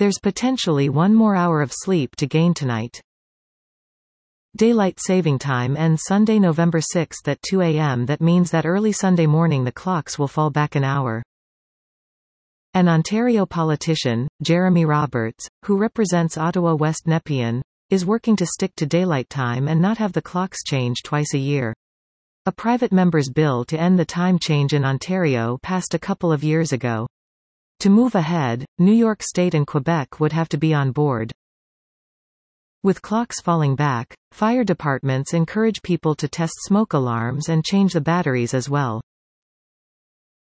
There's potentially one more hour of sleep to gain tonight. Daylight saving time ends Sunday, November 6 at 2 a.m. That means that early Sunday morning the clocks will fall back an hour. An Ontario politician, Jeremy Roberts, who represents Ottawa West Nepean, is working to stick to daylight time and not have the clocks change twice a year. A private member's bill to end the time change in Ontario passed a couple of years ago. To move ahead, New York State and Quebec would have to be on board. With clocks falling back, fire departments encourage people to test smoke alarms and change the batteries as well.